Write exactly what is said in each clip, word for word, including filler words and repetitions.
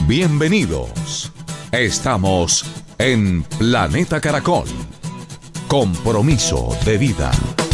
Bienvenidos. Estamos en Planeta Caracol. Compromiso de vida.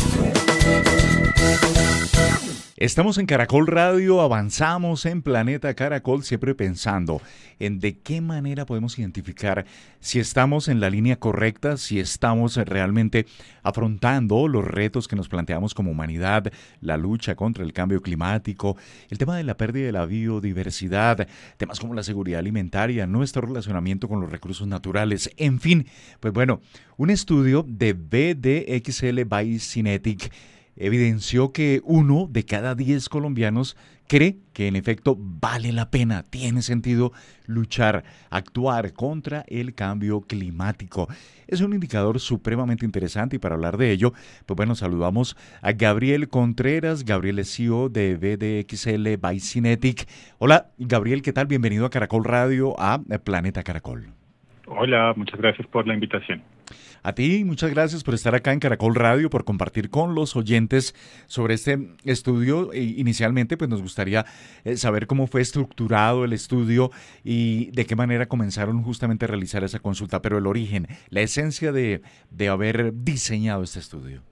Estamos en Caracol Radio, avanzamos en Planeta Caracol, siempre pensando en de qué manera podemos identificar si estamos en la línea correcta, si estamos realmente afrontando los retos que nos planteamos como humanidad, la lucha contra el cambio climático, el tema de la pérdida de la biodiversidad, temas como la seguridad alimentaria, nuestro relacionamiento con los recursos naturales, en fin. Pues bueno, un estudio de B D X L by Cinetic evidenció que uno de cada diez colombianos cree que en efecto vale la pena, tiene sentido luchar, actuar contra el cambio climático. Es un indicador supremamente interesante y para hablar de ello, pues bueno, saludamos a Gabriel Contreras. Gabriel es C E O de B D X L by Cinetic. Hola, Gabriel, ¿qué tal? Bienvenido a Caracol Radio, a Planeta Caracol. Hola, muchas gracias por la invitación. A ti, muchas gracias por estar acá en Caracol Radio, por compartir con los oyentes sobre este estudio. Inicialmente, pues nos gustaría saber cómo fue estructurado el estudio y de qué manera comenzaron justamente a realizar esa consulta, pero el origen, la esencia de, de haber diseñado este estudio.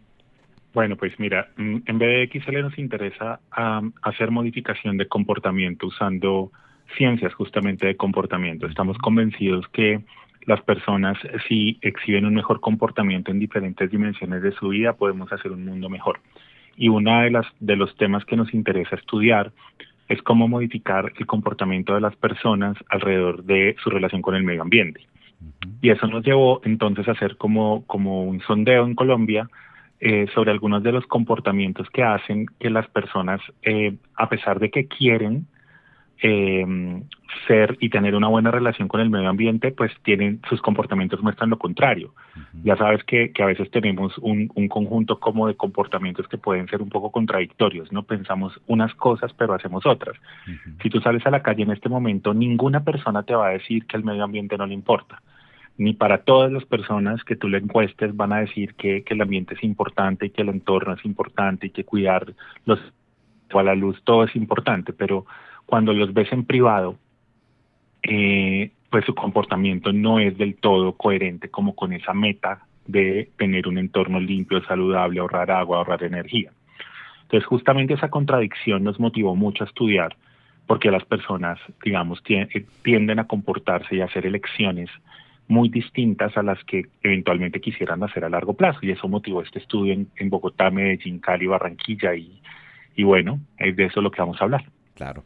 Bueno, pues mira, en B D X L nos interesa um, hacer modificación de comportamiento usando ciencias justamente de comportamiento. Estamos convencidos que las personas, si exhiben un mejor comportamiento en diferentes dimensiones de su vida, podemos hacer un mundo mejor. Y uno de, las, de los temas que nos interesa estudiar es cómo modificar el comportamiento de las personas alrededor de su relación con el medio ambiente. Uh-huh. Y eso nos llevó entonces a hacer como, como un sondeo en Colombia eh, sobre algunos de los comportamientos que hacen que las personas, eh, a pesar de que quieren Eh, ser y tener una buena relación con el medio ambiente, pues tienen, sus comportamientos muestran lo contrario. Uh-huh. Ya sabes que, que a veces tenemos un, un conjunto como de comportamientos que pueden ser un poco contradictorios, ¿no? Pensamos unas cosas pero hacemos otras. Uh-huh. Si tú sales a la calle en este momento, ninguna persona te va a decir que el medio ambiente no le importa. Ni para todas las personas que tú le encuestes van a decir que, que el ambiente es importante y que el entorno es importante y que cuidar los a la luz, todo es importante, pero cuando los ves en privado, eh, pues su comportamiento no es del todo coherente como con esa meta de tener un entorno limpio, saludable, ahorrar agua, ahorrar energía. Entonces, justamente esa contradicción nos motivó mucho a estudiar porque las personas, digamos, tienden a comportarse y a hacer elecciones muy distintas a las que eventualmente quisieran hacer a largo plazo. Y eso motivó este estudio en, en Bogotá, Medellín, Cali, Barranquilla y, y bueno, es de eso lo que vamos a hablar. Claro.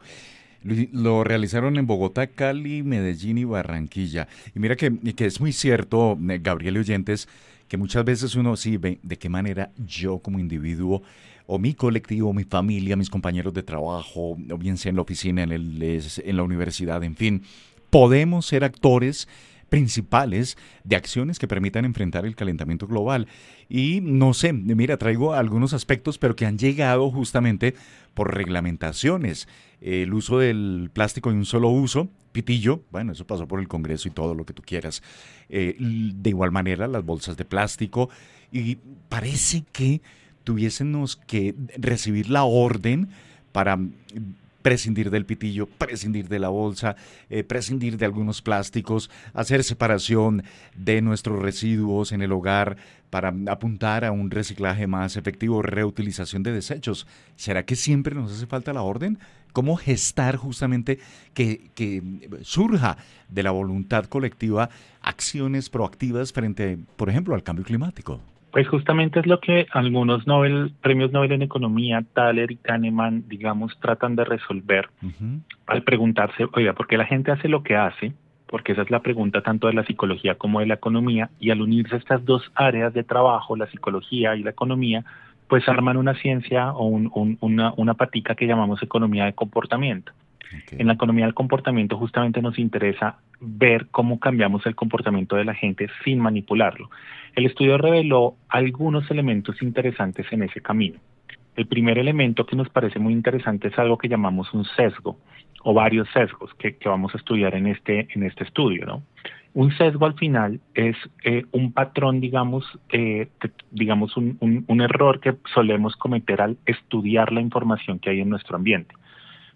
Lo realizaron en Bogotá, Cali, Medellín y Barranquilla. Y mira que, que es muy cierto, Gabriel y oyentes, que muchas veces uno sí ve de qué manera yo como individuo o mi colectivo, mi familia, mis compañeros de trabajo, o bien sea en la oficina, en, el, en la universidad, en fin, podemos ser actores principales de acciones que permitan enfrentar el calentamiento global. Y no sé, mira, traigo algunos aspectos, pero que han llegado justamente por reglamentaciones. El uso del plástico de un solo uso, pitillo, bueno, eso pasó por el Congreso y todo lo que tú quieras. Eh, de igual manera, las bolsas de plástico. Y parece que tuviésemos que recibir la orden para prescindir del pitillo, prescindir de la bolsa, eh, prescindir de algunos plásticos, hacer separación de nuestros residuos en el hogar para apuntar a un reciclaje más efectivo, reutilización de desechos. ¿Será que siempre nos hace falta la orden? ¿Cómo gestar justamente que, que surja de la voluntad colectiva acciones proactivas frente, por ejemplo, al cambio climático? Pues justamente es lo que algunos Nobel, premios Nobel en Economía, Thaler y Kahneman, digamos, tratan de resolver uh-huh. al preguntarse, oiga, ¿por qué la gente hace lo que hace? Porque esa es la pregunta tanto de la psicología como de la economía, y al unirse estas dos áreas de trabajo, la psicología y la economía, pues arman una ciencia o un, un, una, una patica que llamamos economía de comportamiento. Okay. En la economía del comportamiento justamente nos interesa ver cómo cambiamos el comportamiento de la gente sin manipularlo. El estudio reveló algunos elementos interesantes en ese camino. El primer elemento que nos parece muy interesante es algo que llamamos un sesgo o varios sesgos que, que vamos a estudiar en este, en este estudio, ¿no? Un sesgo al final es eh, un patrón, digamos, eh, que, digamos un, un, un error que solemos cometer al estudiar la información que hay en nuestro ambiente.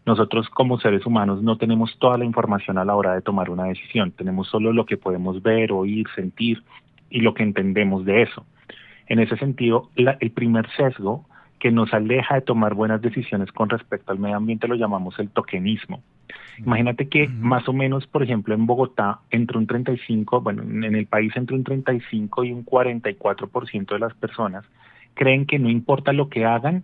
Nosotros como seres humanos no tenemos toda la información a la hora de tomar una decisión, tenemos solo lo que podemos ver, oír, sentir y lo que entendemos de eso. En ese sentido, la, el primer sesgo que nos aleja de tomar buenas decisiones con respecto al medio ambiente lo llamamos el tokenismo. Imagínate que uh-huh. más o menos, por ejemplo, en Bogotá, entre un treinta y cinco, bueno, en el país entre un treinta y cinco y un cuarenta y cuatro por ciento de las personas creen que no importa lo que hagan,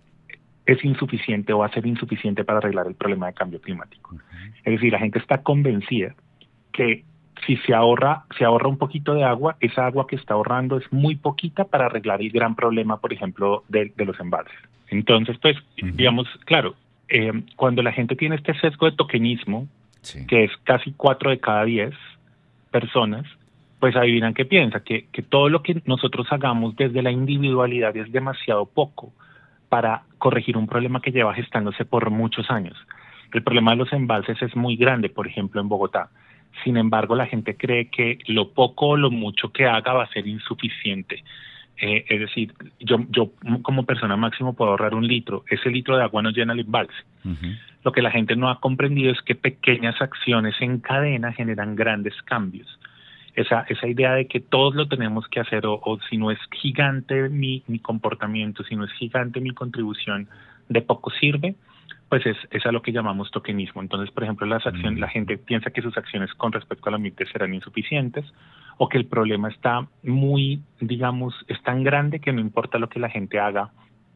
es insuficiente o va a ser insuficiente para arreglar el problema de cambio climático. Uh-huh. Es decir, la gente está convencida que si se ahorra, se ahorra un poquito de agua, esa agua que está ahorrando es muy poquita para arreglar el gran problema, por ejemplo, de, de los embalses. Entonces, pues, uh-huh. digamos, claro, eh, cuando la gente tiene este sesgo de tokenismo, sí. que es casi cuatro de cada diez personas, pues adivinan qué piensa, que, que todo lo que nosotros hagamos desde la individualidad es demasiado poco para corregir un problema que lleva gestándose por muchos años. El problema de los embalses es muy grande, por ejemplo, en Bogotá. Sin embargo, la gente cree que lo poco o lo mucho que haga va a ser insuficiente. Eh, es decir, yo, yo como persona máximo puedo ahorrar un litro. Ese litro de agua no llena el embalse. Uh-huh. Lo que la gente no ha comprendido es que pequeñas acciones en cadena generan grandes cambios. Esa, esa idea de que todos lo tenemos que hacer, o, o si no es gigante mi, mi comportamiento, si no es gigante mi contribución, de poco sirve, pues es, es a lo que llamamos tokenismo. Entonces, por ejemplo, las acciones, la gente piensa que sus acciones con respecto al ambiente serán insuficientes, o que el problema está muy, digamos, es tan grande que no importa lo que la gente haga,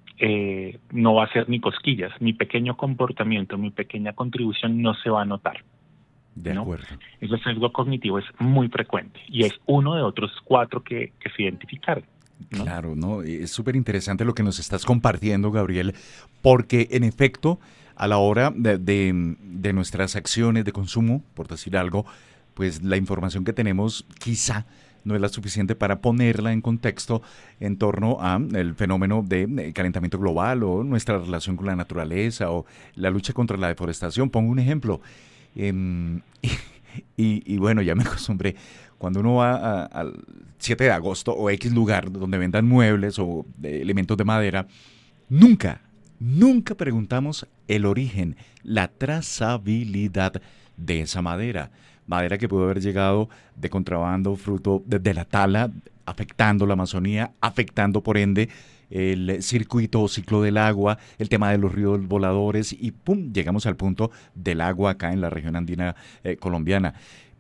eh, no va a ser ni cosquillas. Mi pequeño comportamiento, mi pequeña contribución no se va a notar. De ¿no? acuerdo. El sesgo cognitivo es muy frecuente y es uno de otros cuatro que, que se identificaron, ¿no? Claro, ¿no? Es súper interesante lo que nos estás compartiendo, Gabriel, porque en efecto, a la hora de, de, de nuestras acciones de consumo, por decir algo, pues la información que tenemos quizá no es la suficiente para ponerla en contexto en torno a el fenómeno de calentamiento global o nuestra relación con la naturaleza o la lucha contra la deforestación. Pongo un ejemplo. Eh, y, y bueno, ya me acostumbré. Cuando uno va al siete de agosto o X lugar donde vendan muebles o de elementos de madera, nunca, nunca preguntamos el origen, la trazabilidad de esa madera. Madera que pudo haber llegado de contrabando, fruto de, de la tala, afectando la Amazonía, afectando por ende el circuito o ciclo del agua, el tema de los ríos voladores y pum, llegamos al punto del agua acá en la región andina eh, colombiana.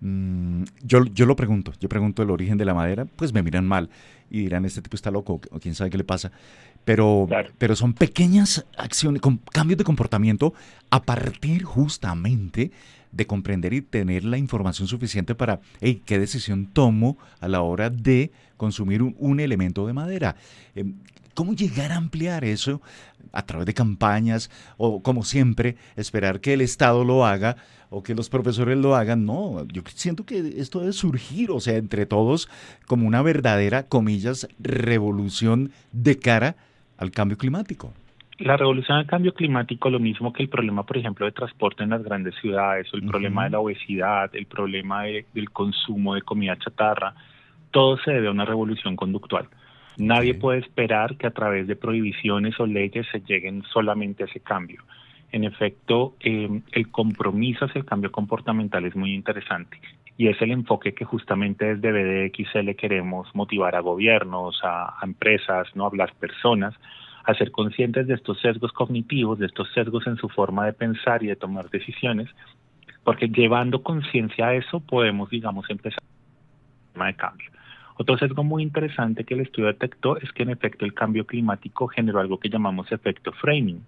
Mm, yo, yo lo pregunto, yo pregunto el origen de la madera, pues me miran mal y dirán, este tipo está loco o quién sabe qué le pasa. Pero, claro. pero son pequeñas acciones, con cambios de comportamiento a partir justamente de comprender y tener la información suficiente para, hey, ¿qué decisión tomo a la hora de consumir un, un elemento de madera? Eh, ¿Cómo llegar a ampliar eso a través de campañas o, como siempre, esperar que el Estado lo haga o que los profesores lo hagan? No, yo siento que esto debe surgir, o sea, entre todos, como una verdadera, comillas, revolución de cara al cambio climático. La revolución al cambio climático, lo mismo que el problema, por ejemplo, de transporte en las grandes ciudades, o el uh-huh. problema de la obesidad, el problema de, del consumo de comida chatarra, todo se debe a una revolución conductual. Nadie okay. puede esperar que a través de prohibiciones o leyes se lleguen solamente a ese cambio. En efecto, eh, el compromiso hacia el cambio comportamental es muy interesante y es el enfoque que justamente desde B D X L queremos motivar a gobiernos, a, a empresas, ¿no? A las personas, a ser conscientes de estos sesgos cognitivos, de estos sesgos en su forma de pensar y de tomar decisiones, porque llevando conciencia a eso podemos, digamos, empezar un tema de cambio. Otro sesgo muy interesante que el estudio detectó es que en efecto el cambio climático generó algo que llamamos efecto framing.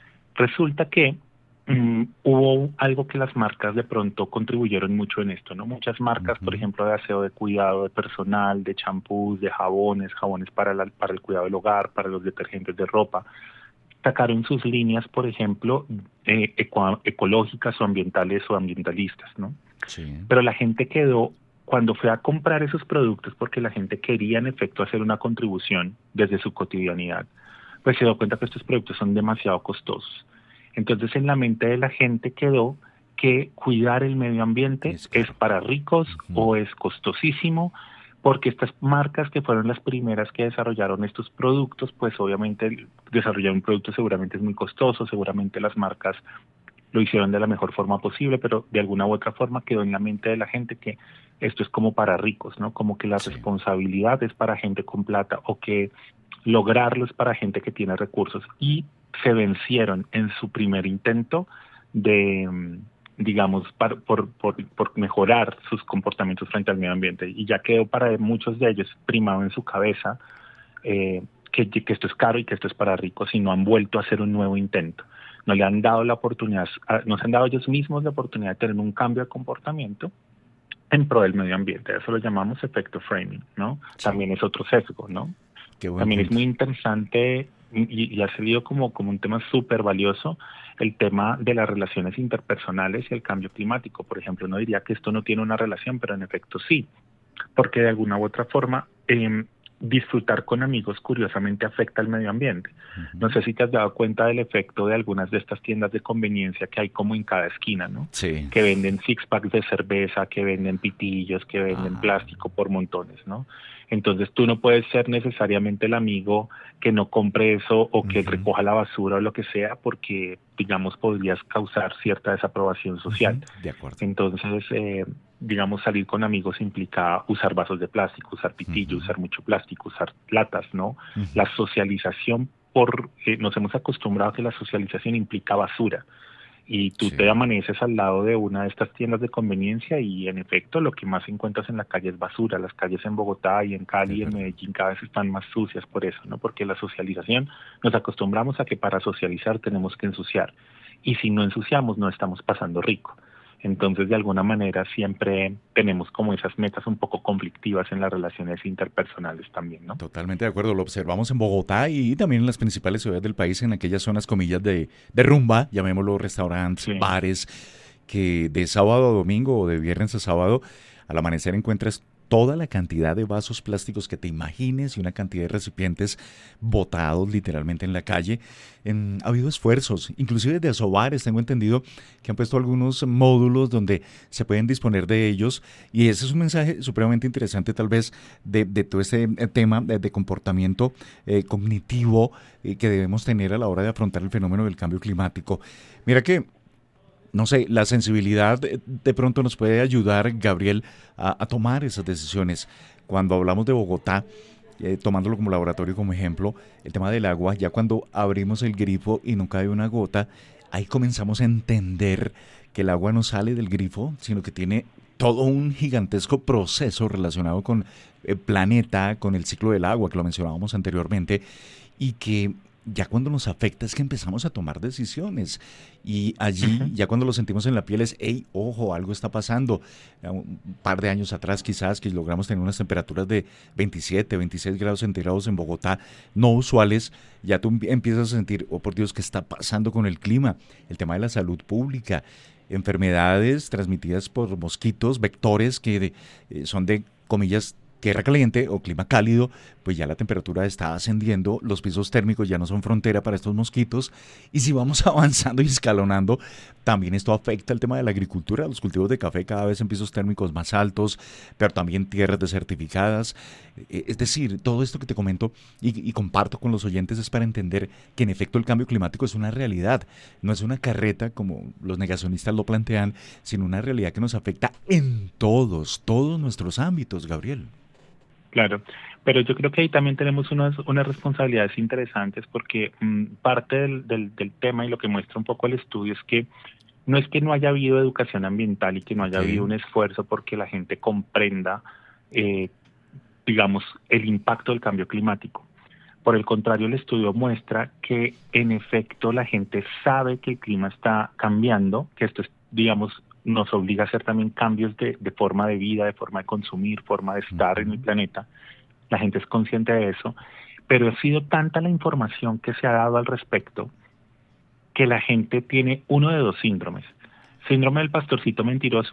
Resulta que um, hubo algo que las marcas de pronto contribuyeron mucho en esto, ¿no? Muchas marcas, uh-huh. por ejemplo, de aseo, de cuidado de personal, de champús, de jabones, jabones para, la, para el cuidado del hogar, para los detergentes de ropa, sacaron sus líneas, por ejemplo, eh, eco- ecológicas o ambientales o ambientalistas, ¿no? Sí. Pero la gente quedó, cuando fue a comprar esos productos, porque la gente quería en efecto hacer una contribución desde su cotidianidad, pues se dio cuenta que estos productos son demasiado costosos. Entonces en la mente de la gente quedó que cuidar el medio ambiente es, claro. es para ricos uh-huh. o es costosísimo, porque estas marcas que fueron las primeras que desarrollaron estos productos, pues obviamente desarrollar un producto seguramente es muy costoso, seguramente las marcas lo hicieron de la mejor forma posible, pero de alguna u otra forma quedó en la mente de la gente que esto es como para ricos, ¿no? Como que la Sí. responsabilidad es para gente con plata o que lograrlo es para gente que tiene recursos. Y se vencieron en su primer intento de, digamos, par, por, por, por mejorar sus comportamientos frente al medio ambiente. Y ya quedó para muchos de ellos primado en su cabeza eh, que, que esto es caro y que esto es para ricos, y no han vuelto a hacer un nuevo intento. No le han dado la oportunidad, no se han dado ellos mismos la oportunidad de tener un cambio de comportamiento en pro del medio ambiente. Eso lo llamamos efecto framing, ¿no? Sí. También es otro sesgo, ¿no? Qué buen También punto. es muy interesante y, y ha salido como, como un tema súper valioso el tema de las relaciones interpersonales y el cambio climático. Por ejemplo, uno diría que esto no tiene una relación, pero en efecto sí, porque de alguna u otra forma eh, disfrutar con amigos curiosamente afecta al medio ambiente. Uh-huh. No sé si te has dado cuenta del efecto de algunas de estas tiendas de conveniencia que hay como en cada esquina, ¿no? Sí. Que venden six packs de cerveza, que venden pitillos, que venden ah. plástico por montones, ¿no? Entonces tú no puedes ser necesariamente el amigo que no compre eso o que uh-huh. recoja la basura o lo que sea, porque, digamos, podrías causar cierta desaprobación social. Uh-huh. De acuerdo. Entonces, eh, digamos, salir con amigos implica usar vasos de plástico, usar pitillo, uh-huh. usar mucho plástico, usar latas, ¿no? Uh-huh. La socialización, por eh, nos hemos acostumbrado a que la socialización implica basura. Y tú sí. te amaneces al lado de una de estas tiendas de conveniencia y, en efecto, lo que más encuentras en la calle es basura. Las calles en Bogotá y en Cali y en Medellín cada vez están más sucias por eso, ¿no? Porque la socialización, nos acostumbramos a que para socializar tenemos que ensuciar. Y si no ensuciamos, no estamos pasando rico. Entonces, de alguna manera, siempre tenemos como esas metas un poco conflictivas en las relaciones interpersonales también, ¿no? Totalmente de acuerdo. Lo observamos en Bogotá y también en las principales ciudades del país, en aquellas zonas, comillas, de, de rumba, llamémoslo restaurantes, sí. bares, que de sábado a domingo o de viernes a sábado, al amanecer encuentras toda la cantidad de vasos plásticos que te imagines y una cantidad de recipientes botados literalmente en la calle. En, ha habido esfuerzos, inclusive de asobares, tengo entendido que han puesto algunos módulos donde se pueden disponer de ellos, y ese es un mensaje supremamente interesante tal vez de, de todo este tema de, de comportamiento eh, cognitivo eh, que debemos tener a la hora de afrontar el fenómeno del cambio climático. Mira que no sé, la sensibilidad de, de pronto nos puede ayudar, Gabriel, a, a tomar esas decisiones. Cuando hablamos de Bogotá, eh, tomándolo como laboratorio como ejemplo, el tema del agua, ya cuando abrimos el grifo y no cae una gota, ahí comenzamos a entender que el agua no sale del grifo, sino que tiene todo un gigantesco proceso relacionado con el planeta, con el ciclo del agua, que lo mencionábamos anteriormente, y que ya cuando nos afecta es que empezamos a tomar decisiones, y allí uh-huh. ya cuando lo sentimos en la piel es, hey, ojo, algo está pasando. Un par de años atrás quizás que logramos tener unas temperaturas de veintisiete, veintiséis grados centígrados en Bogotá, no usuales, ya tú empiezas a sentir, oh por Dios, ¿qué está pasando con el clima? El tema de la salud pública, enfermedades transmitidas por mosquitos, vectores que eh, son de, comillas, tierra caliente o clima cálido, pues ya la temperatura está ascendiendo, los pisos térmicos ya no son frontera para estos mosquitos, y si vamos avanzando y escalonando, también esto afecta el tema de la agricultura, los cultivos de café cada vez en pisos térmicos más altos, pero también tierras desertificadas. Es decir, todo esto que te comento y, y comparto con los oyentes es para entender que en efecto el cambio climático es una realidad, no es una carreta como los negacionistas lo plantean, sino una realidad que nos afecta en todos, todos nuestros ámbitos, Gabriel. Claro, pero yo creo que ahí también tenemos unas, unas responsabilidades interesantes porque mmm, parte del, del, del tema y lo que muestra un poco el estudio es que no es que no haya habido educación ambiental y que no haya sí. habido un esfuerzo porque la gente comprenda, eh, digamos, el impacto del cambio climático. Por el contrario, el estudio muestra que en efecto la gente sabe que el clima está cambiando, que esto es, digamos, nos obliga a hacer también cambios de, de forma de vida, de forma de consumir, forma de estar uh-huh. en el planeta. La gente es consciente de eso, pero ha sido tanta la información que se ha dado al respecto que la gente tiene uno de dos síndromes. Síndrome del pastorcito mentiroso,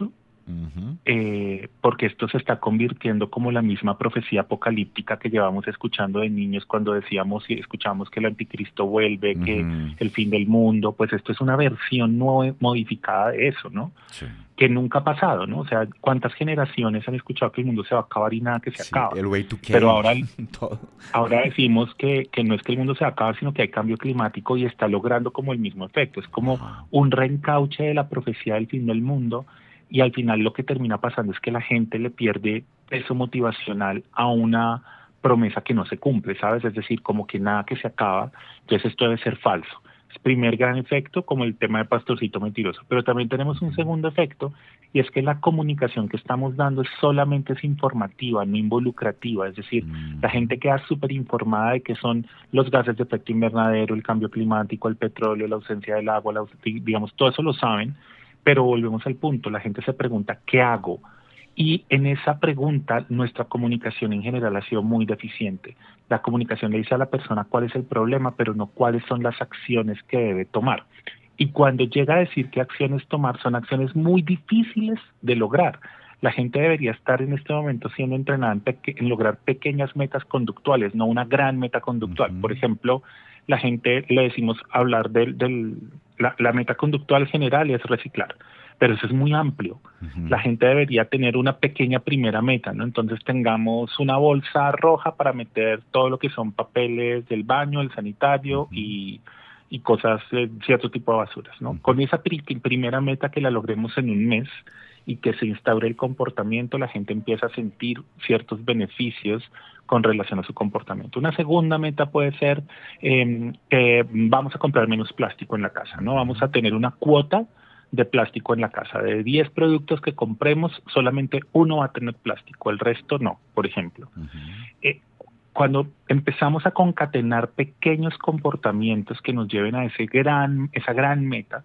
Uh-huh. eh, porque esto se está convirtiendo como la misma profecía apocalíptica que llevamos escuchando de niños cuando decíamos y escuchamos que el anticristo vuelve, Uh-huh. que el fin del mundo, pues esto es una versión no modificada de eso, ¿no? Sí. Que nunca ha pasado, ¿no? O sea, ¿cuántas generaciones han escuchado que el mundo se va a acabar y nada que se Sí, acaba? el way to Pero ahora, todo. ahora decimos que, que no es que el mundo se va a acabar, sino que hay cambio climático y está logrando como el mismo efecto. Es como Wow. un reencauche de la profecía del fin del mundo y al final lo que termina pasando es que la gente le pierde peso motivacional a una promesa que no se cumple, ¿sabes? Es decir, como que nada que se acaba, entonces esto debe ser falso. Es primer gran efecto, como el tema de pastorcito mentiroso. Pero también tenemos un segundo efecto, y es que la comunicación que estamos dando es solamente es informativa, no involucrativa. Es decir, Mm. la gente queda súper informada de qué son los gases de efecto invernadero, el cambio climático, el petróleo, la ausencia del agua, la, digamos, todo eso lo saben, pero volvemos al punto, la gente se pregunta, ¿qué hago? Y en esa pregunta nuestra comunicación en general ha sido muy deficiente. La comunicación le dice a la persona cuál es el problema, pero no cuáles son las acciones que debe tomar. Y cuando llega a decir qué acciones tomar, son acciones muy difíciles de lograr. La gente debería estar en este momento siendo entrenada en, peque- en lograr pequeñas metas conductuales, no una gran meta conductual. Uh-huh. Por ejemplo, la gente le decimos hablar del, del la, la meta conductual general es reciclar, pero eso es muy amplio. Uh-huh. La gente debería tener una pequeña primera meta, ¿no? Entonces tengamos una bolsa roja para meter todo lo que son papeles del baño, el sanitario uh-huh. y, y cosas, eh, cierto tipo de basuras, ¿no? Uh-huh. Con esa pri- primera meta que la logremos en un mes y que se instaure el comportamiento, la gente empieza a sentir ciertos beneficios con relación a su comportamiento. Una segunda meta puede ser eh, que vamos a comprar menos plástico en la casa, ¿no? Vamos a tener una cuota de plástico en la casa. De diez productos que compremos, solamente uno va a tener plástico, el resto no, por ejemplo. Uh-huh. Eh, cuando empezamos a concatenar pequeños comportamientos que nos lleven a ese gran, esa gran meta,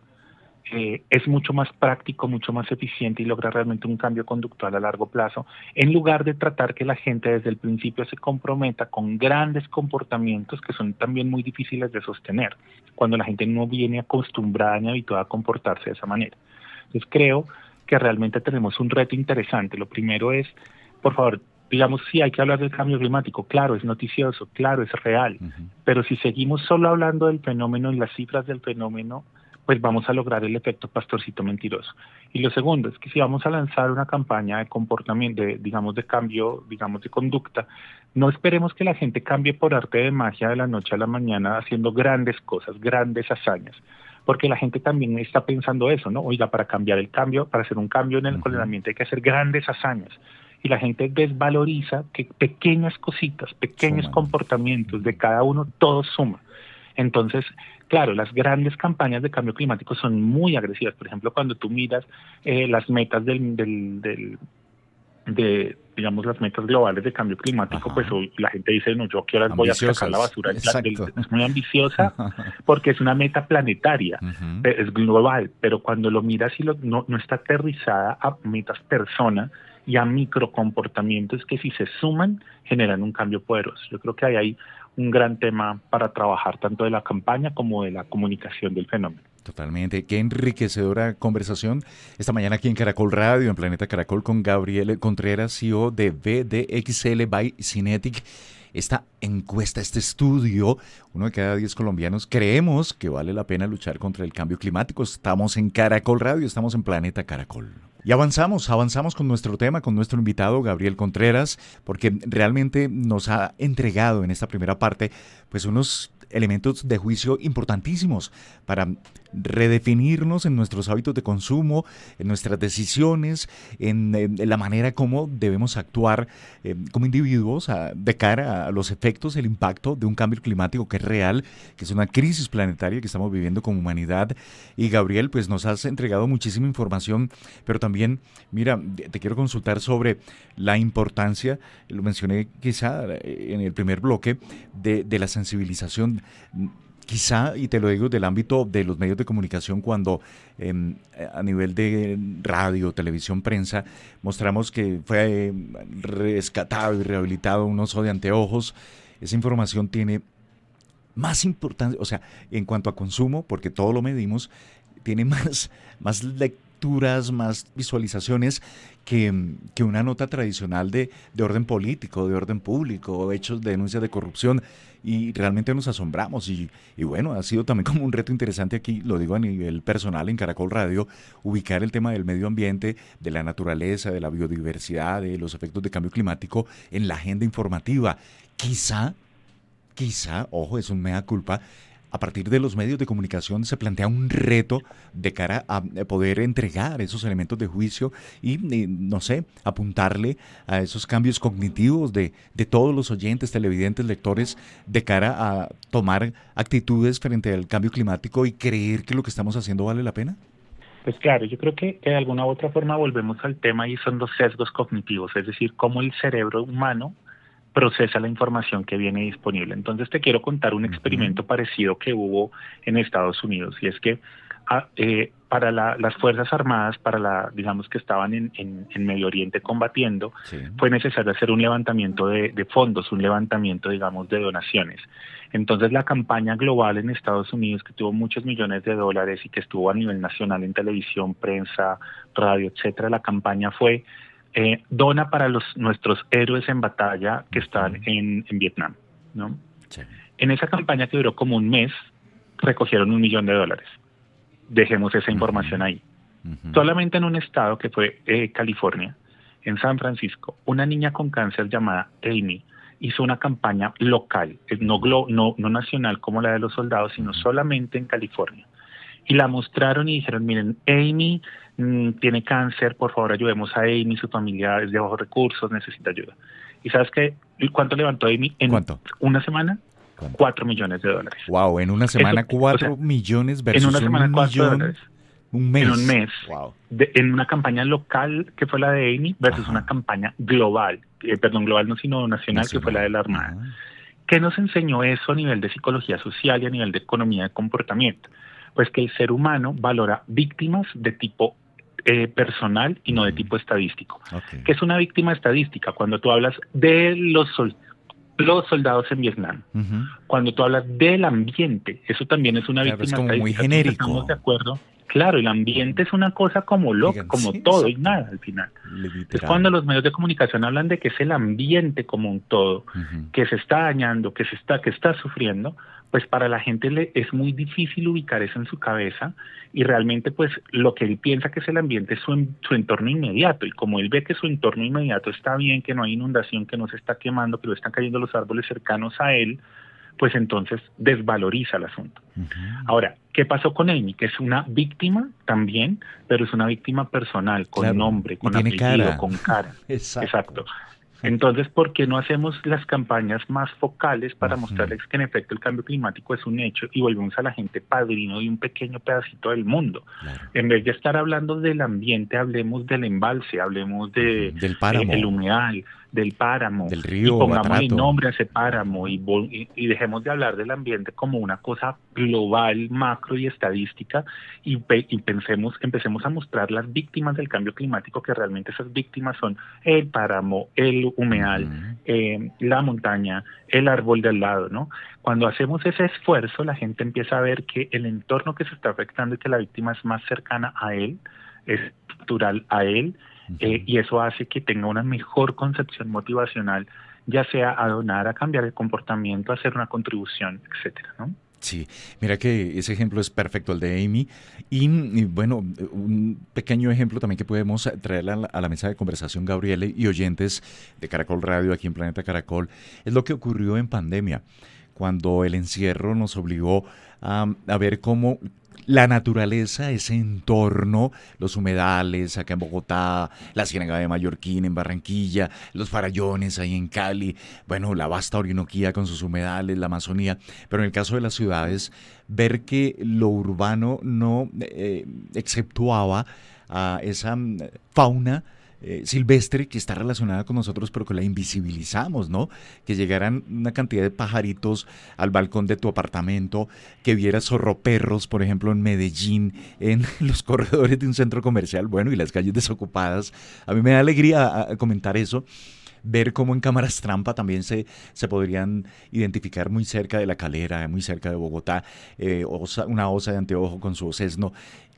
eh, es mucho más práctico, mucho más eficiente y logra realmente un cambio conductual a largo plazo, en lugar de tratar que la gente desde el principio se comprometa con grandes comportamientos que son también muy difíciles de sostener, cuando la gente no viene acostumbrada ni habituada a comportarse de esa manera. Entonces creo que realmente tenemos un reto interesante. Lo primero es, por favor, digamos, sí hay que hablar del cambio climático, claro, es noticioso, claro, es real, uh-huh. pero si seguimos solo hablando del fenómeno y las cifras del fenómeno, pues vamos a lograr el efecto pastorcito mentiroso. Y lo segundo es que si vamos a lanzar una campaña de comportamiento, de, digamos, de cambio, digamos, de conducta, no esperemos que la gente cambie por arte de magia de la noche a la mañana haciendo grandes cosas, grandes hazañas, porque la gente también está pensando eso, ¿no? Oiga, para cambiar el cambio, para hacer un cambio en el, uh-huh. con el ambiente hay que hacer grandes hazañas. Y la gente desvaloriza que pequeñas cositas, pequeños Suman. comportamientos de cada uno, todo suma. Entonces, claro, las grandes campañas de cambio climático son muy agresivas. Por ejemplo, cuando tú miras eh, las metas del, del, del, de, digamos, las metas globales de cambio climático, Ajá. pues la gente dice, no, yo aquí ahora voy a sacar la basura. Del, del, es muy ambiciosa porque es una meta planetaria, uh-huh. es global, pero cuando lo miras y lo, no, no está aterrizada a metas personas y a microcomportamientos que si se suman generan un cambio poderoso. Yo creo que hay ahí un gran tema para trabajar tanto de la campaña como de la comunicación del fenómeno. Totalmente. Qué enriquecedora conversación esta mañana aquí en Caracol Radio, en Planeta Caracol, con Gabriel Contreras, C E O de V D X L by Cinetic. Esta encuesta, este estudio, uno de cada diez colombianos creemos que vale la pena luchar contra el cambio climático. Estamos en Caracol Radio, estamos en Planeta Caracol. Y avanzamos, avanzamos con nuestro tema, con nuestro invitado Gabriel Contreras, porque realmente nos ha entregado en esta primera parte pues unos elementos de juicio importantísimos para redefinirnos en nuestros hábitos de consumo, en nuestras decisiones, en, en la manera como debemos actuar eh, como individuos a, de cara a los efectos, el impacto de un cambio climático que es real, que es una crisis planetaria que estamos viviendo como humanidad. Y Gabriel, pues nos has entregado muchísima información, pero también, mira, te quiero consultar sobre la importancia, lo mencioné quizá en el primer bloque, de, de la sensibilización. Quizá, y te lo digo del ámbito de los medios de comunicación, cuando eh, a nivel de radio, televisión, prensa, mostramos que fue eh, rescatado y rehabilitado un oso de anteojos, esa información tiene más importancia, o sea, en cuanto a consumo, porque todo lo medimos, tiene más, más le- lecturas, más visualizaciones que, que una nota tradicional de, de orden político, de orden público, hechos de denuncias de corrupción. Y realmente nos asombramos y, y bueno, ha sido también como un reto interesante aquí, lo digo a nivel personal en Caracol Radio, ubicar el tema del medio ambiente, de la naturaleza, de la biodiversidad, de los efectos de cambio climático en la agenda informativa. Quizá, quizá, ojo, es un mea culpa, a partir de los medios de comunicación se plantea un reto de cara a poder entregar esos elementos de juicio y, y no sé, apuntarle a esos cambios cognitivos de, de todos los oyentes, televidentes, lectores, de cara a tomar actitudes frente al cambio climático y creer que lo que estamos haciendo vale la pena. Pues claro, yo creo que de alguna u otra forma volvemos al tema y son los sesgos cognitivos, es decir, cómo el cerebro humano procesa la información que viene disponible. Entonces te quiero contar un experimento uh-huh. parecido que hubo en Estados Unidos, y es que a, eh, para la, las Fuerzas Armadas, para la, digamos que estaban en, en, en Medio Oriente combatiendo, sí. fue necesario hacer un levantamiento de, de fondos, un levantamiento, digamos, de donaciones. Entonces la campaña global en Estados Unidos, que tuvo muchos millones de dólares y que estuvo a nivel nacional en televisión, prensa, radio, etcétera, la campaña fue Eh, dona para los nuestros héroes en batalla que están en, en Vietnam, ¿no? Sí. En esa campaña que duró como un mes, recogieron un millón de dólares. Dejemos esa información uh-huh. ahí. Uh-huh. Solamente en un estado que fue eh, California, en San Francisco, una niña con cáncer llamada Amy hizo una campaña local, no, glo- no, no nacional como la de los soldados, sino solamente en California. Y la mostraron y dijeron, miren, Amy mmm, tiene cáncer, por favor ayudemos a Amy, su familia es de bajos recursos, necesita ayuda. ¿Y sabes qué? ¿Cuánto levantó Amy en ¿Cuánto? una semana? ¿Cuánto? Cuatro millones de dólares. Wow, en una semana Eso, cuatro o sea, millones versus en una semana, un cuatro millón, dólares. Un mes. En un mes. Wow. De, en una campaña local que fue la de Amy versus Ajá. una campaña global, eh, perdón, global no sino nacional, nacional, que fue la de la Armada. Ajá. ¿Qué nos enseñó eso a nivel de psicología social y a nivel de economía de comportamiento? Pues que el ser humano valora víctimas de tipo eh, personal y no de tipo estadístico. Okay. ¿Qué es una víctima estadística? Cuando tú hablas de los, sol los soldados en Vietnam, uh-huh. cuando tú hablas del ambiente, eso también es una claro, víctima es como estadística. Muy genérico. ¿Estamos de acuerdo? Claro, el ambiente es una cosa como lo, Digan, como sí, todo exacto. y nada al final. Literal. Es cuando los medios de comunicación hablan de que es el ambiente como un todo, uh-huh. que se está dañando, que se está, que está sufriendo, pues para la gente le es muy difícil ubicar eso en su cabeza y realmente pues lo que él piensa que es el ambiente es su, su entorno inmediato, y como él ve que su entorno inmediato está bien, que no hay inundación, que no se está quemando, que no están cayendo los árboles cercanos a él, pues entonces desvaloriza el asunto. Uh-huh. Ahora, ¿qué pasó con Amy? Que es una víctima también, pero es una víctima personal, con claro. nombre, con apellido, cara. con cara. Exacto. Exacto. Entonces, ¿por qué no hacemos las campañas más focales para uh-huh. mostrarles que en efecto el cambio climático es un hecho y volvemos a la gente padrino de un pequeño pedacito del mundo? Claro. En vez de estar hablando del ambiente, hablemos del embalse, hablemos de del páramo, eh, el humedal, del páramo, del río, y pongámosle nombre a ese páramo y, y, y dejemos de hablar del ambiente como una cosa global, macro y estadística, y, y pensemos, empecemos a mostrar las víctimas del cambio climático, que realmente esas víctimas son el páramo, el humedal, uh-huh. eh, la montaña, el árbol de al lado, ¿no? Cuando hacemos ese esfuerzo, la gente empieza a ver que el entorno que se está afectando y que la víctima es más cercana a él, es natural a él, uh-huh. eh, y eso hace que tenga una mejor concepción motivacional, ya sea a donar, a cambiar el comportamiento, a hacer una contribución, etcétera, ¿no? Sí, mira que ese ejemplo es perfecto, el de Amy. Y, y bueno, un pequeño ejemplo también que podemos traer a la, a la mesa de conversación, Gabriele, y oyentes de Caracol Radio aquí en Planeta Caracol, es lo que ocurrió en pandemia, cuando el encierro nos obligó a, a ver cómo la naturaleza, ese entorno, los humedales acá en Bogotá, la Ciénaga de Mallorquín en Barranquilla, los farallones ahí en Cali, bueno, la vasta Orinoquía con sus humedales, la Amazonía, pero en el caso de las ciudades, ver que lo urbano no eh, exceptuaba a esa fauna Eh, silvestre que está relacionada con nosotros, pero que la invisibilizamos, ¿no? Que llegaran una cantidad de pajaritos al balcón de tu apartamento, que vieras zorroperros, por ejemplo, en Medellín, en los corredores de un centro comercial, bueno, y las calles desocupadas. A mí me da alegría a, a comentar eso, ver cómo en cámaras trampa también se, se podrían identificar muy cerca de La Calera, muy cerca de Bogotá, eh, osa, una osa de anteojo con su sesno.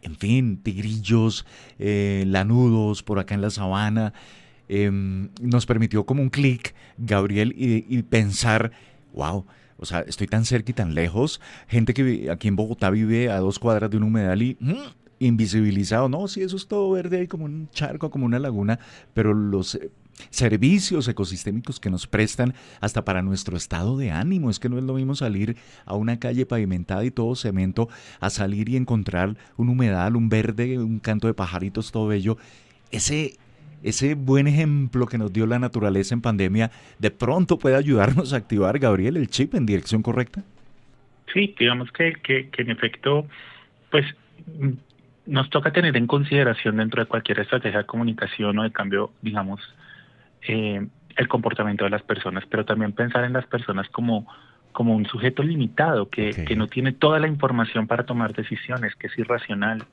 en fin, tigrillos, eh, lanudos por acá en la sabana. Eh, nos permitió como un clic, Gabriel, y, y pensar, wow, o sea, estoy tan cerca y tan lejos. Gente que vi- aquí en Bogotá vive a dos cuadras de un humedal y mm, invisibilizado. No, sí, eso es todo verde ahí como un charco, como una laguna, pero los eh, servicios ecosistémicos que nos prestan hasta para nuestro estado de ánimo. Es que no es lo mismo salir a una calle pavimentada y todo cemento, a salir y encontrar un humedal, un verde, un canto de pajaritos todo bello. Ese, ese buen ejemplo que nos dio la naturaleza en pandemia, de pronto puede ayudarnos a activar, Gabriel, el chip en dirección correcta. Sí, digamos que, que, que en efecto, pues mm, nos toca tener en consideración dentro de cualquier estrategia de comunicación o de cambio, digamos, eh, el comportamiento de las personas, pero también pensar en las personas como, como un sujeto limitado Ok. que, que no tiene toda la información para tomar decisiones, que es irracional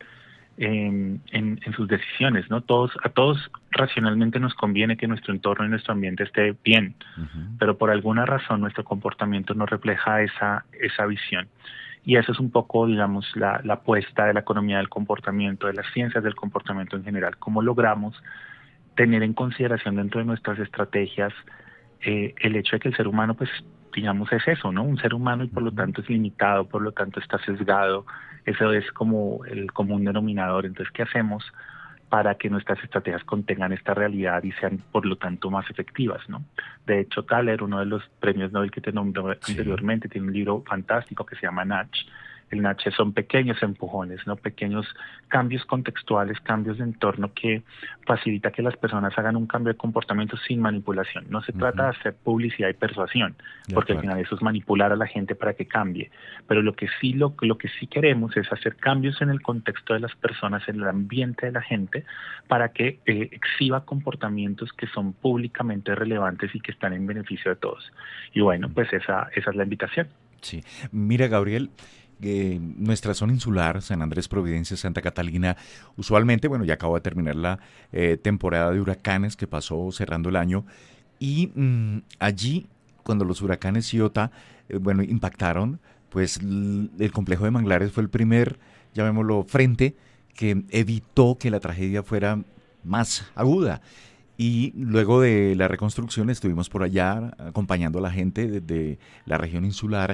en, en, en sus decisiones, ¿no? Todos, a todos racionalmente nos conviene que nuestro entorno y nuestro ambiente esté bien, Ujú. pero por alguna razón nuestro comportamiento no refleja esa, esa visión. Y eso es un poco, digamos, la, la apuesta de la economía del comportamiento, de las ciencias del comportamiento en general. ¿Cómo logramos tener en consideración dentro de nuestras estrategias eh, el hecho de que el ser humano, pues, digamos, es eso, ¿no? Un ser humano y por lo Ujú. tanto es limitado, por lo tanto está sesgado. Eso es como el común denominador. Entonces, ¿qué hacemos para que nuestras estrategias contengan esta realidad y sean, por lo tanto, más efectivas, ¿no? De hecho, Thaler, uno de los premios Nobel que te nombré Sí. anteriormente, tiene un libro fantástico que se llama Nudge. El Nudge son pequeños empujones, ¿no? Pequeños cambios contextuales, cambios de entorno que facilita que las personas hagan un cambio de comportamiento sin manipulación. No se trata Ujú. de hacer publicidad y persuasión, De porque al acuerdo. final eso es manipular a la gente para que cambie. Pero lo que sí, lo, lo que sí queremos es hacer cambios en el contexto de las personas, en el ambiente de la gente, para que eh, exhiba comportamientos que son públicamente relevantes y que están en beneficio de todos. Y bueno, pues esa, esa es la invitación. Sí. Mira, Gabriel, eh, nuestra zona insular, San Andrés, Providencia, Santa Catalina, usualmente, bueno, ya acabo de terminar la eh, temporada de huracanes que pasó cerrando el año, y mm, allí, cuando los huracanes Iota, eh, bueno, impactaron, pues l- el complejo de manglares fue el primer, llamémoslo, frente que evitó que la tragedia fuera más aguda. Y luego de la reconstrucción estuvimos por allá acompañando a la gente desde la región insular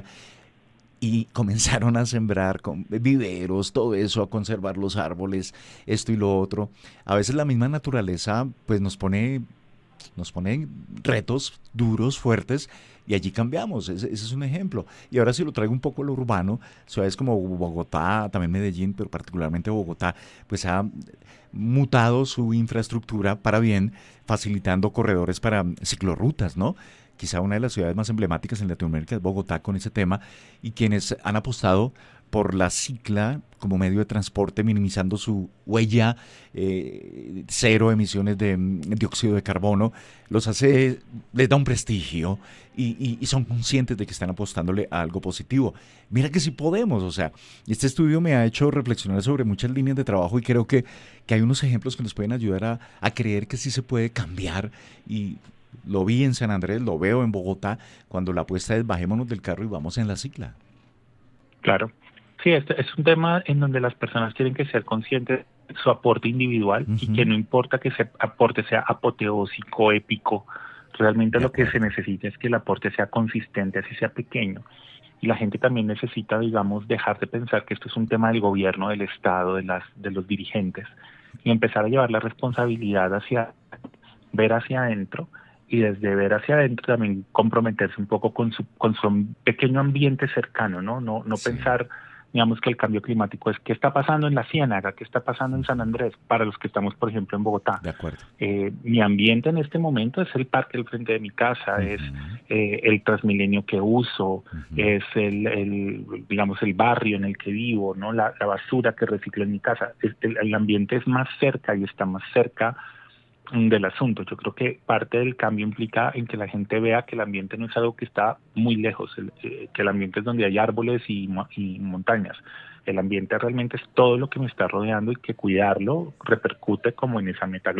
y comenzaron a sembrar con viveros, todo eso, a conservar los árboles, esto y lo otro. A veces la misma naturaleza pues nos pone, nos pone retos duros, fuertes, y allí cambiamos. Ese, ese es un ejemplo. Y ahora si lo traigo un poco a lo urbano, ciudades como Bogotá, también Medellín, pero particularmente Bogotá, pues ha mutado su infraestructura para bien, facilitando corredores para ciclorrutas, ¿no? Quizá una de las ciudades más emblemáticas en Latinoamérica es Bogotá con ese tema, y quienes han apostado por la cicla como medio de transporte, minimizando su huella, eh, cero emisiones de mm, dióxido de carbono, los hace, les da un prestigio, y, y- y son conscientes de que están apostándole a algo positivo. Mira que sí podemos, o sea, este estudio me ha hecho reflexionar sobre muchas líneas de trabajo, y creo que, que hay unos ejemplos que nos pueden ayudar a, a creer que sí se puede cambiar. Y lo vi en San Andrés, lo veo en Bogotá, cuando la apuesta es bajémonos del carro y vamos en la cicla. Claro. Sí, este es un tema en donde las personas tienen que ser conscientes de su aporte individual y que Ujú. no importa que ese aporte sea apoteósico, épico, realmente De lo que se acuerdo. necesita es que el aporte sea consistente, así sea pequeño. Y la gente también necesita, digamos, dejar de pensar que esto es un tema del gobierno, del Estado, de las, de los dirigentes, y empezar a llevar la responsabilidad hacia, ver hacia adentro, y desde ver hacia adentro también comprometerse un poco con su, con su pequeño ambiente cercano, ¿no? No, no Sí. pensar, digamos, que el cambio climático es qué está pasando en la Ciénaga, qué está pasando en San Ujú. Andrés, para los que estamos, por ejemplo, en Bogotá. De acuerdo. Eh, mi ambiente en este momento es el parque al frente de mi casa, es Ujú. eh, el Transmilenio que uso, Ujú. es el, el, digamos, el barrio en el que vivo, ¿no? La, la basura que reciclo en mi casa. Es- El, el ambiente es más cerca y está más cerca mm, del asunto. Yo creo que parte del cambio implica en que la gente vea que el ambiente no es algo que está muy lejos, el- eh, que el ambiente es donde hay árboles y, mo- y montañas. El ambiente realmente es todo lo que me está rodeando y que cuidarlo repercute como en esa meta global.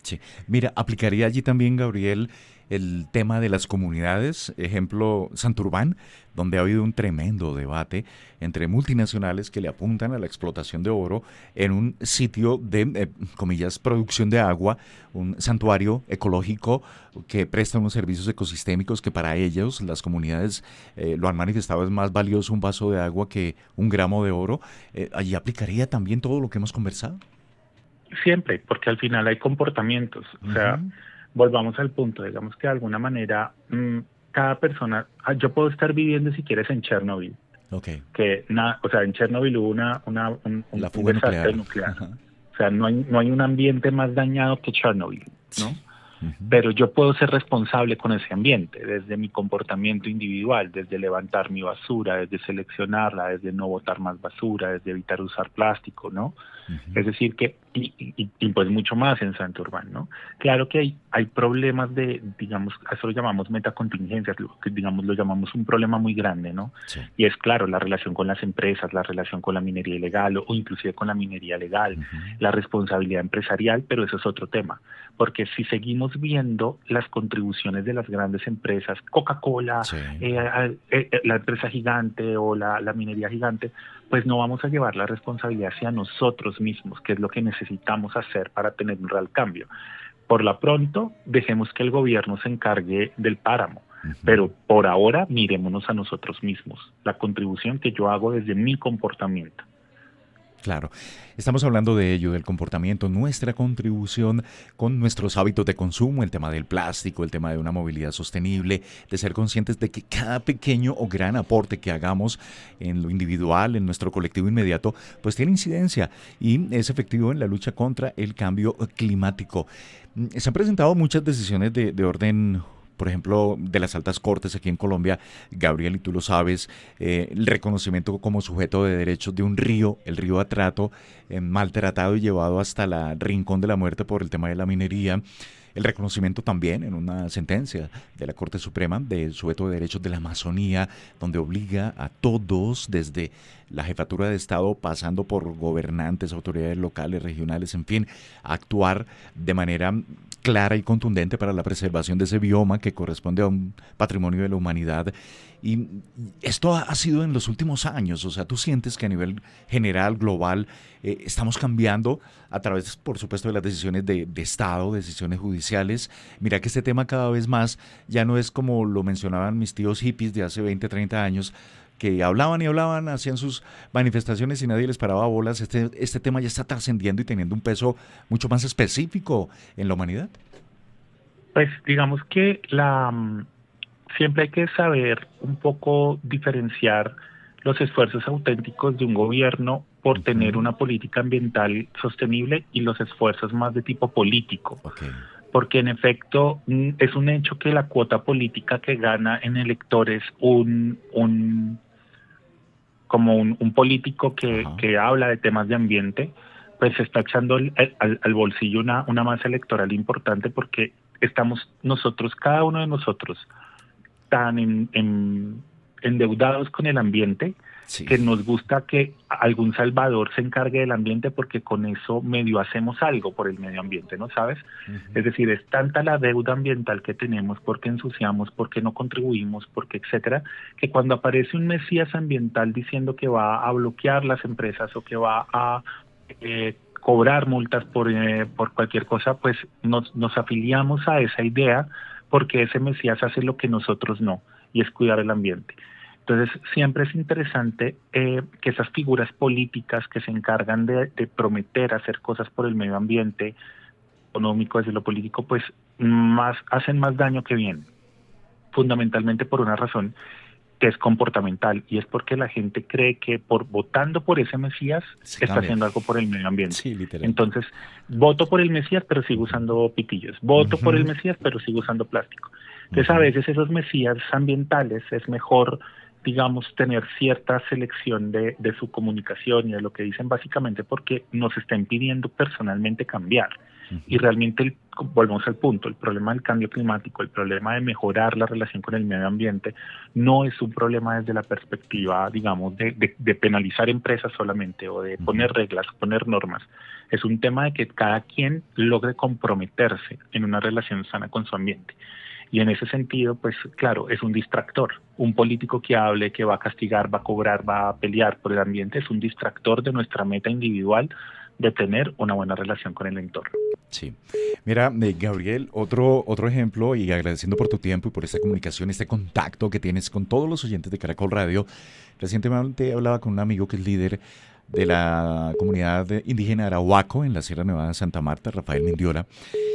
Sí. Mira, aplicaría allí también, Gabriel, el tema de las comunidades, ejemplo, Santurbán, donde ha habido un tremendo debate entre multinacionales que le apuntan a la explotación de oro en un sitio de, eh, comillas, producción de agua, un santuario ecológico que presta unos servicios ecosistémicos que para ellos, las comunidades, eh, lo han manifestado, es más valioso un vaso de agua que un gramo de oro. Eh, allí aplicaría también todo lo que hemos conversado. Siempre, porque al final hay comportamientos. O sea, Ujú. volvamos al punto, digamos que de alguna manera mmm, cada persona, ah, yo puedo estar viviendo si quieres en Chernobyl, Ok, que nada, o sea, en Chernobyl hubo una, una, un, un- la un fuga desastre nuclear. nuclear. Ajá. O sea, no hay, no hay un ambiente más dañado que Chernobyl, Sí. ¿no? Ujú. Pero yo puedo ser responsable con ese ambiente, desde mi comportamiento individual, desde levantar mi basura, desde seleccionarla, desde no botar más basura, desde evitar usar plástico, ¿no? Ujú. Es decir, que, y, y, y pues mucho más en Santurbán, ¿no? Claro que hay, hay problemas de, digamos, a eso lo llamamos metacontingencias, lo que digamos lo llamamos un problema muy grande, ¿no? Sí. Y es claro, la relación con las empresas, la relación con la minería ilegal o, o inclusive con la minería legal, Ujú. la responsabilidad empresarial, pero eso es otro tema. Porque si seguimos viendo las contribuciones de las grandes empresas, Coca-Cola, Sí. eh, eh, eh, la empresa gigante o la, la minería gigante, pues no vamos a llevar la responsabilidad hacia nosotros mismos, que es lo que necesitamos hacer para tener un real cambio. Por lo pronto, dejemos que el gobierno se encargue del páramo, Ujú. pero por ahora mirémonos a nosotros mismos, la contribución que yo hago desde mi comportamiento. Claro, estamos hablando de ello, del comportamiento, nuestra contribución con nuestros hábitos de consumo, el tema del plástico, el tema de una movilidad sostenible, de ser conscientes de que cada pequeño o gran aporte que hagamos en lo individual, en nuestro colectivo inmediato, pues tiene incidencia y es efectivo en la lucha contra el cambio climático. Mm, Se han presentado muchas decisiones de, de orden, por ejemplo, de las altas cortes aquí en Colombia, Gabriel, y tú lo sabes, eh, el reconocimiento como sujeto de derechos de un río, el río Atrato, eh, maltratado y llevado hasta la rincón de la muerte por el tema de la minería. El reconocimiento también en una sentencia de la Corte Suprema de sujeto de derechos de la Amazonía, donde obliga a todos, desde la jefatura de Estado, pasando por gobernantes, autoridades locales, regionales, en fin, a actuar de manera clara y contundente para la preservación de ese bioma que corresponde a un patrimonio de la humanidad. Y esto ha sido en los últimos años, o sea, tú sientes que a nivel general, global, eh, estamos cambiando a través, por supuesto, de las decisiones de, de Estado, decisiones judiciales. Mira que este tema cada vez más ya no es como lo mencionaban mis tíos hippies de hace veinte, treinta años, que hablaban y hablaban, hacían sus manifestaciones y nadie les paraba bolas. Este, este tema ya está trascendiendo y teniendo un peso mucho más específico en la humanidad. Pues digamos que la mm, siempre hay que saber un poco diferenciar los esfuerzos auténticos de un gobierno por tener Ujú. una política ambiental sostenible y los esfuerzos más de tipo político. Ok. Porque en efecto mm, es un hecho que la cuota política que gana en electores un, un como un, un político que, Ajá. que habla de temas de ambiente, pues se está echando el- el- al, al bolsillo una, una masa electoral importante porque estamos nosotros, cada uno de nosotros, tan en, en- endeudados con el ambiente Sí. que nos gusta que algún salvador se encargue del ambiente porque con eso medio hacemos algo por el medio ambiente, ¿no sabes? Ujú. Es decir, es tanta la deuda ambiental que tenemos porque ensuciamos, porque no contribuimos, porque etcétera, que cuando aparece un mesías ambiental diciendo que va a bloquear las empresas o que va a eh, cobrar multas por, eh, por cualquier cosa, pues nos, nos afiliamos a esa idea porque ese mesías hace lo que nosotros no, y es cuidar el ambiente. Entonces, siempre es interesante eh, que esas figuras políticas que se encargan de, de prometer hacer cosas por el medio ambiente, económico, desde lo político, pues más hacen más daño que bien, fundamentalmente por una razón que es comportamental, y es porque la gente cree que por votando por ese Mesías Se está cambia. haciendo algo por el medio ambiente. Sí, literal. Entonces, voto por el Mesías, pero sigo usando pitillos. Voto por el Ujú. Mesías, pero sigo usando plástico. Entonces, a Ujú. veces esos Mesías ambientales es mejor, digamos, tener cierta selección de, de su comunicación y de lo que dicen, básicamente porque nos está impidiendo personalmente cambiar. Uh-huh. Y realmente, el, volvemos al punto, el problema del cambio climático, el problema de mejorar la relación con el medio ambiente, no es un problema desde la perspectiva, digamos, de, de, de penalizar empresas solamente o de poner uh-huh. reglas, poner normas. Es un tema de que cada quien logre comprometerse en una relación sana con su ambiente. Y en ese sentido, pues claro, es un distractor. Un político que hable que va a castigar, va a cobrar, va a pelear por el ambiente, es un distractor de nuestra meta individual de tener una buena relación con el entorno. Sí. Mira, eh, Gabriel, otro, otro ejemplo, y agradeciendo por tu tiempo y por esta comunicación, este contacto que tienes con todos los oyentes de Caracol Radio. Recientemente hablaba con un amigo que es líder de la comunidad indígena Arahuaco en la Sierra Nevada de Santa Marta, Rafael Mendiola,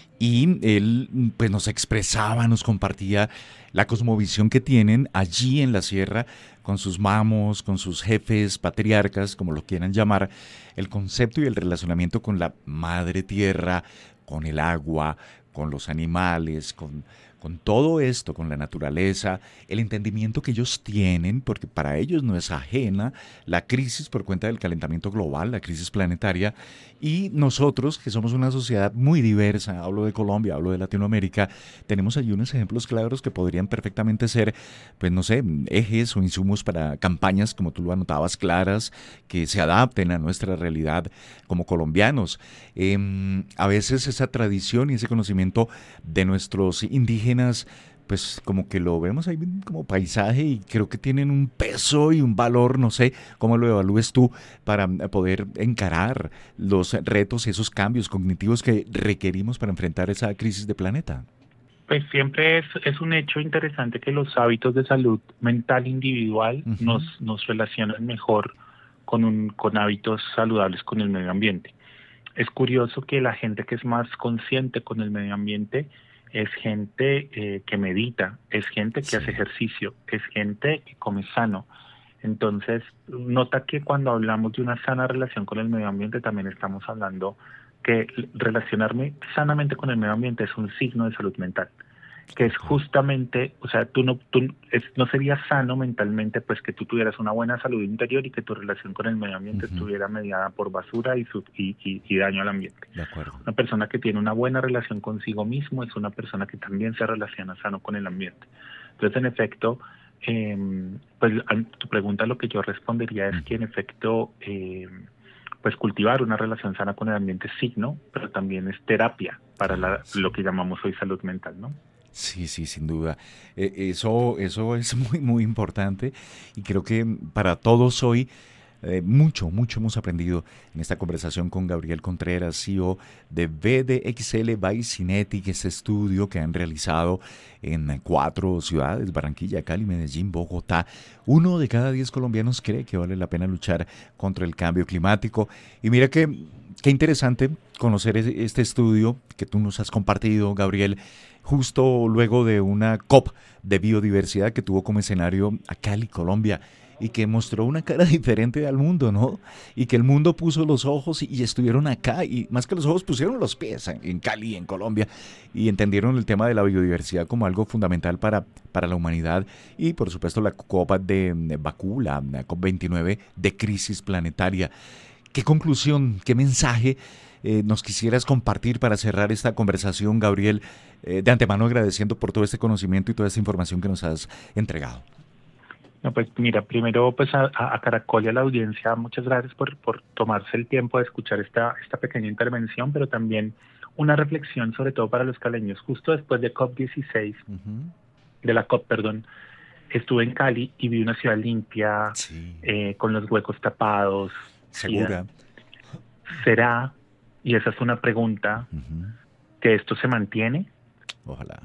y él pues nos expresaba, nos compartía la cosmovisión que tienen allí en la sierra con sus mamos, con sus jefes, patriarcas, como lo quieran llamar, el concepto y el relacionamiento con la madre tierra, con el agua, con los animales, con, con todo esto, con la naturaleza, el entendimiento que ellos tienen, porque para ellos no es ajena la crisis por cuenta del calentamiento global, la crisis planetaria, y nosotros, que somos una sociedad muy diversa, hablo de Colombia, hablo de Latinoamérica, tenemos allí unos ejemplos claros que podrían perfectamente ser, pues no sé, ejes o insumos para campañas, como tú lo anotabas, claras, que se adapten a nuestra realidad como colombianos. Eh, a veces esa tradición y ese conocimiento de nuestros indígenas, pues como que lo vemos ahí como paisaje y creo que tienen un peso y un valor, no sé cómo lo evalúes tú, para poder encarar los retos y esos cambios cognitivos que requerimos para enfrentar esa crisis de planeta. Pues siempre es, es un hecho interesante que los hábitos de salud mental individual uh-huh. nos, nos relacionan mejor con, un, con hábitos saludables con el medio ambiente. Es curioso que la gente que es más consciente con el medio ambiente es gente eh, que medita, es gente que sí. hace ejercicio, es gente que come sano. Entonces, nota que cuando hablamos de una sana relación con el medio ambiente, también estamos hablando que relacionarme sanamente con el medio ambiente es un signo de salud mental, que es justamente, o sea, tú no tú es, no sería sano mentalmente pues que tú tuvieras una buena salud interior y que tu relación con el medio ambiente uh-huh. estuviera mediada por basura y, su, y, y, y daño al ambiente. De acuerdo. Una persona que tiene una buena relación consigo mismo es una persona que también se relaciona sano con el ambiente. Entonces, en efecto, eh, pues a tu pregunta lo que yo respondería es uh-huh. que en efecto, eh, pues cultivar una relación sana con el ambiente es signo, pero también es terapia para uh-huh. la, lo que llamamos hoy salud mental, ¿no? Sí, sí, sin duda. Eh, eso, eso es muy, muy importante y creo que para todos hoy eh, mucho, mucho hemos aprendido en esta conversación con Gabriel Contreras, C E O de B D X L by Cinetic, este estudio que han realizado en cuatro ciudades, Barranquilla, Cali, Medellín, Bogotá. Uno de cada diez colombianos cree que vale la pena luchar contra el cambio climático. Y mira que, qué interesante conocer este estudio que tú nos has compartido, Gabriel, justo luego de una COP de biodiversidad que tuvo como escenario a Cali, Colombia, y que mostró una cara diferente al mundo, ¿no? Y que el mundo puso los ojos y, y estuvieron acá, y más que los ojos pusieron los pies en, en Cali, en Colombia, y entendieron el tema de la biodiversidad como algo fundamental para, para la humanidad, y por supuesto la COP de, de Bakú, la, la COP veintinueve de crisis planetaria. ¿Qué conclusión, qué mensaje Eh, nos quisieras compartir para cerrar esta conversación, Gabriel, eh, de antemano agradeciendo por todo este conocimiento y toda esta información que nos has entregado? No, pues mira, primero pues a, a Caracol y a la audiencia, muchas gracias por, por tomarse el tiempo de escuchar esta, esta pequeña intervención, pero también una reflexión sobre todo para los caleños. Justo después de COP dieciséis, uh-huh. de la COP, perdón, estuve en Cali y vi una ciudad limpia, sí. eh, con los huecos tapados. ¿Segura? ¿Será? Y esa es una pregunta, uh-huh. ¿que esto se mantiene? Ojalá.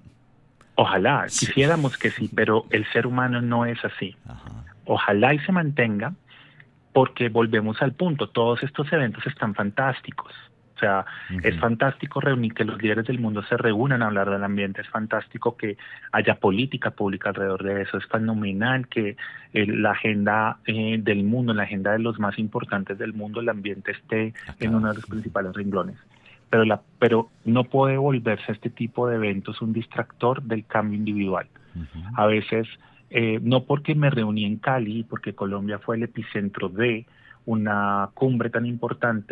Ojalá, sí. quisiéramos que sí, pero el ser humano no es así. Ajá. Ojalá y se mantenga, porque volvemos al punto, todos estos eventos están fantásticos. O sea, uh-huh. es fantástico reunir, que los líderes del mundo se reúnan a hablar del ambiente, es fantástico que haya política pública alrededor de eso, es fenomenal que eh, la agenda eh, del mundo, la agenda de los más importantes del mundo, el ambiente esté Acá. en uno de los principales renglones. Pero, la, pero no puede volverse este tipo de eventos un distractor del cambio individual. Uh-huh. A veces, eh, no porque me reuní en Cali, porque Colombia fue el epicentro de una cumbre tan importante,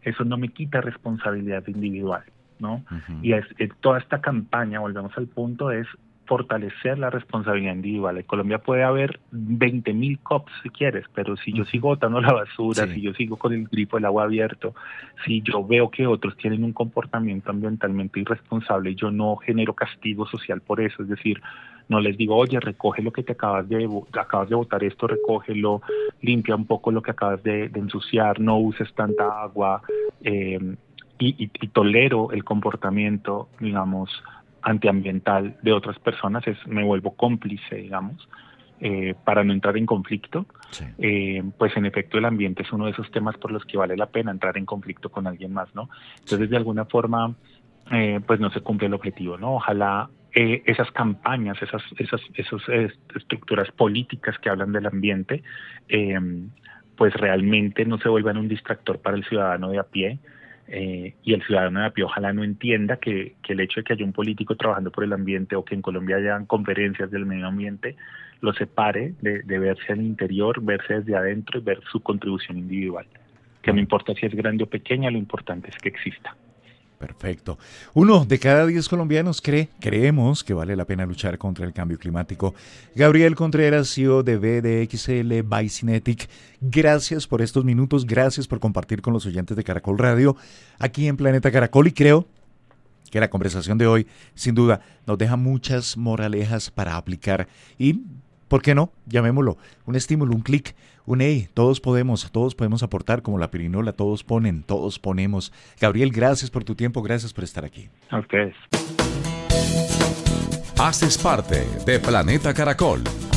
eso no me quita responsabilidad individual, ¿no? Uh-huh. Y es, es, toda esta campaña, volvemos al punto, es fortalecer la responsabilidad individual. En Colombia puede haber veinte mil cops si quieres, pero si yo sigo botando la basura, sí. si yo sigo con el grifo del agua abierto, si yo veo que otros tienen un comportamiento ambientalmente irresponsable, yo no genero castigo social por eso, es decir, no les digo, oye, recoge lo que te acabas de acabas de botar esto, recógelo, limpia un poco lo que acabas de, de ensuciar, no uses tanta agua, eh, y, y, y tolero el comportamiento, digamos, antiambiental de otras personas, es me vuelvo cómplice, digamos, eh, para no entrar en conflicto. Sí. Eh, pues en efecto el ambiente es uno de esos temas por los que vale la pena entrar en conflicto con alguien más, ¿no? Entonces, de alguna forma, eh, pues no se cumple el objetivo, ¿no? Ojalá eh, esas campañas, esas, esas, esas eh, estructuras políticas que hablan del ambiente, eh, pues realmente no se vuelvan un distractor para el ciudadano de a pie. Eh, y el ciudadano de a pie ojalá no entienda que, que el hecho de que haya un político trabajando por el ambiente o que en Colombia hayan conferencias del medio ambiente lo separe de, de verse al interior, verse desde adentro y ver su contribución individual. Que no importa si es grande o pequeña, lo importante es que exista. Perfecto. Uno de cada diez colombianos cree, creemos que vale la pena luchar contra el cambio climático. Gabriel Contreras, C E O de B D X L Bicinetic, gracias por estos minutos, gracias por compartir con los oyentes de Caracol Radio aquí en Planeta Caracol, y creo que la conversación de hoy, sin duda, nos deja muchas moralejas para aplicar y, ¿por qué no? Llamémoslo, un estímulo, un clic, un hey, todos podemos, todos podemos aportar, como la pirinola, todos ponen, todos ponemos. Gabriel, gracias por tu tiempo, gracias por estar aquí. A ustedes. Haces parte de Planeta Caracol.